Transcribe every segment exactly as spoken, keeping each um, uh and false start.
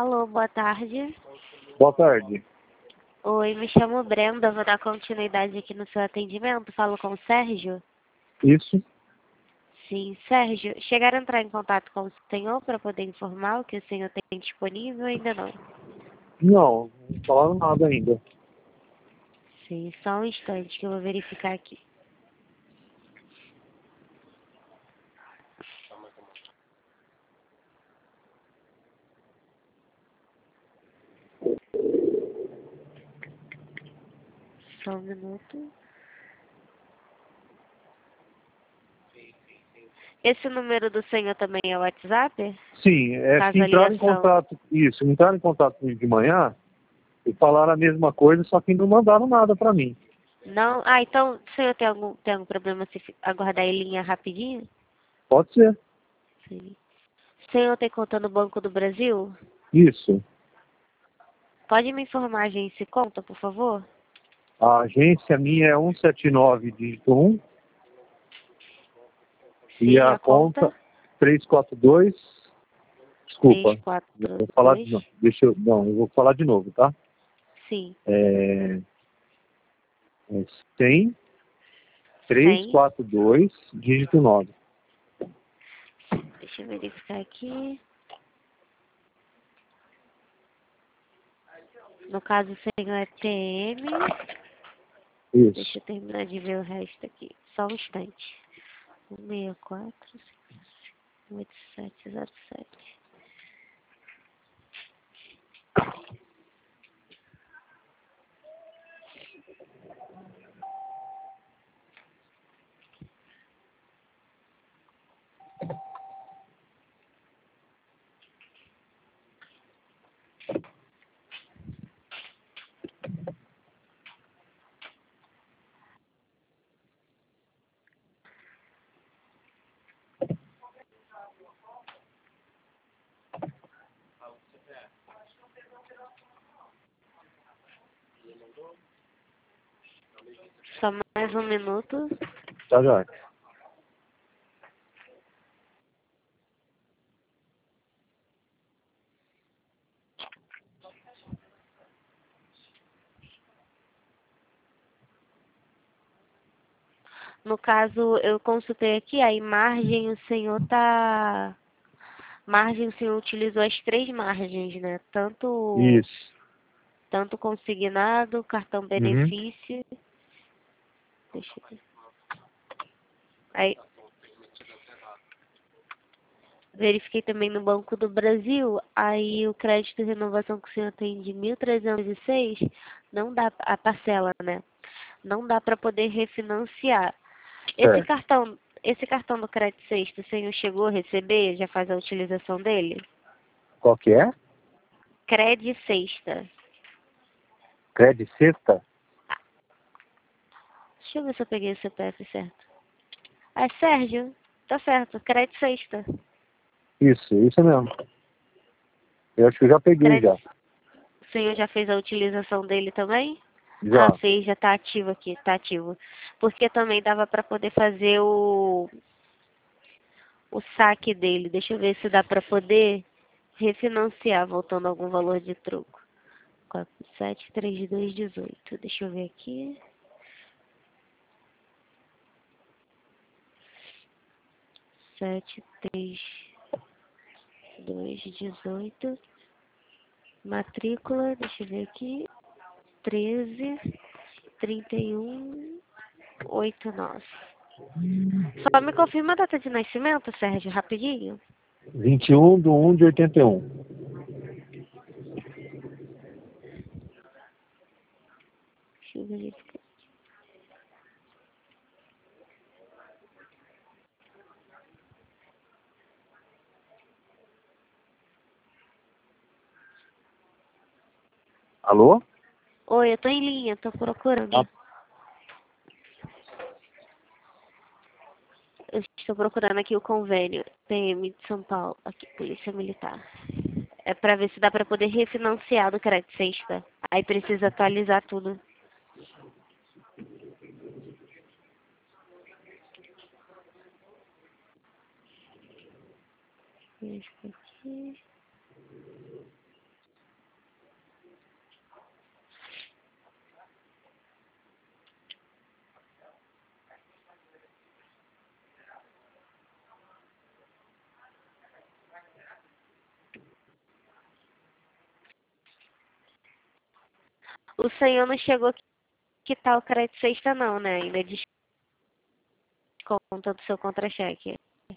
Alô, boa tarde. Boa tarde. Oi, me chamo Brenda, vou dar continuidade aqui no seu atendimento. Falo com o Sérgio? Isso? Sim, Sérgio, chegaram a entrar em contato com o senhor para poder informar o que o senhor tem disponível ou ainda não? Não, não falaram nada ainda. Sim, só um instante que eu vou verificar aqui. Só um minuto. Esse número do senhor também é o WhatsApp? Sim, é Caso que a entraram em ligação... contato, isso, entraram em contato comigo de manhã e falaram a mesma coisa, só que não mandaram nada pra mim. Não? Ah, então o senhor tem algum, tem algum problema se fi- aguardar em linha rapidinho? Pode ser. Sim. O senhor tem conta no Banco do Brasil? Isso. Pode me informar a agência e conta, por favor? A agência minha é cento e setenta e nove, dígito um, Sim, e a a conta conta trezentos e quarenta e dois, desculpa, vou falar de três quatro dois. novo, deixa eu, não, eu vou falar de novo, tá? Sim. É, é cem, trezentos e cem. quarenta e dois, dígito nove. Deixa eu verificar aqui. No caso, o senhor é T M. Deixa Isso. eu terminar de ver o resto aqui. Só um instante. um seis quatro oito sete zero sete. Só mais um minuto. Tá, já. No caso, eu consultei aqui, aí margem o senhor tá... Margem o senhor utilizou as três margens, né? Tanto, Isso. tanto consignado, cartão Uhum. benefício. Deixa eu ver. Aí, verifiquei também no Banco do Brasil, aí o crédito de renovação que o senhor tem de mil trezentos e seis, não dá a parcela, né? Não dá para poder refinanciar. Esse Certo. cartão, esse cartão do crédito sexto, o senhor chegou a receber? Já faz a utilização dele? Qual que é? Crédito sexta. Crédito sexta? Deixa eu ver se eu peguei o C P F certo. É Sérgio, tá certo, crédito sexta. Isso, isso mesmo. Eu acho que eu já peguei já. Crédito, o senhor já fez a utilização dele também? Ah, Já. fez, já tá ativo aqui, tá ativo. Porque também dava para poder fazer o, o saque dele. Deixa eu ver se dá para poder refinanciar, voltando algum valor de troco. quatro sete três dois dezoito. Deixa eu ver aqui. sete três dois dezoito. Matrícula, deixa eu ver aqui. treze trinta e um oitenta e nove. Só me confirma a data de nascimento, Sérgio, rapidinho. vinte e um de um de oitenta e um. Deixa eu verificar. Alô? Oi, eu tô em linha, tô Ah, procurando. Eu estou procurando aqui o convênio P M de São Paulo, aqui, Polícia Militar. É pra ver se dá pra poder refinanciar do crédito sexta. Aí precisa atualizar tudo. Isso aqui. O senhor não chegou a quitar o crédito sexta não, né? Ainda desconta do seu contra-cheque.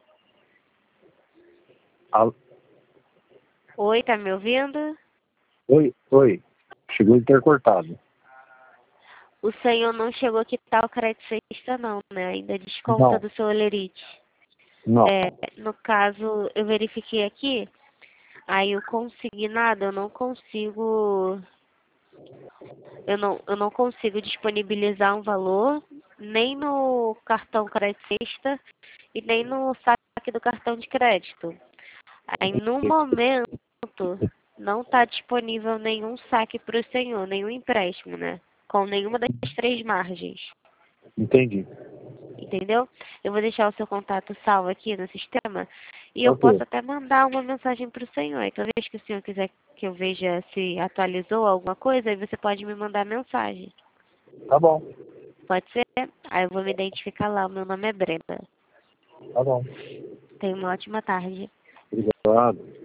Al- Oi, tá me ouvindo? Oi, oi. Chegou intercortado. O senhor não chegou a quitar o crédito sexta não, né? Ainda desconta Não, do seu olerite. não. É, no caso, eu verifiquei aqui, aí o consignado eu não consigo, eu não, eu não consigo disponibilizar um valor, nem no cartão crédito sexta e nem no saque do cartão de crédito. Aí no momento não está disponível nenhum saque para o senhor, nenhum empréstimo, né? Com nenhuma das três margens. Entendi. Entendeu? Eu vou deixar o seu contato salvo aqui no sistema e eu Ok. posso até mandar uma mensagem para o senhor. E toda vez que o senhor quiser que eu veja se atualizou alguma coisa, aí você pode me mandar mensagem. Tá bom. Pode ser? Aí eu vou me identificar lá. O meu nome é Brenda. Tá bom. Tenha uma ótima tarde. Obrigado.